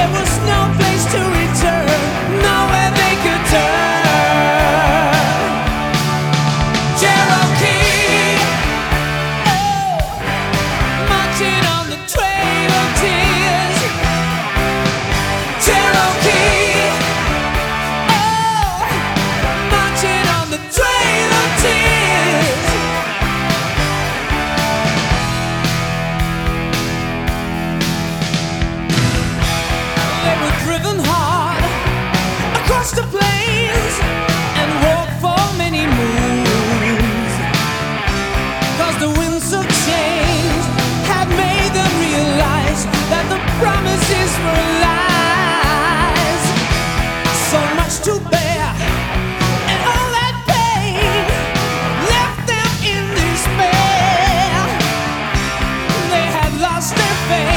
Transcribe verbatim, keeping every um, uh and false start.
There was no place to return, nowhere they could turn. Cherokee, oh, marching on the trail of tears. Cherokee, oh, marching on the trail of tears. They were driven hard across the plains and walked for many moons, 'cause the winds of change had made them realize that the promises were lies. So much to bear, and all that pain left them in despair. They had lost their faith.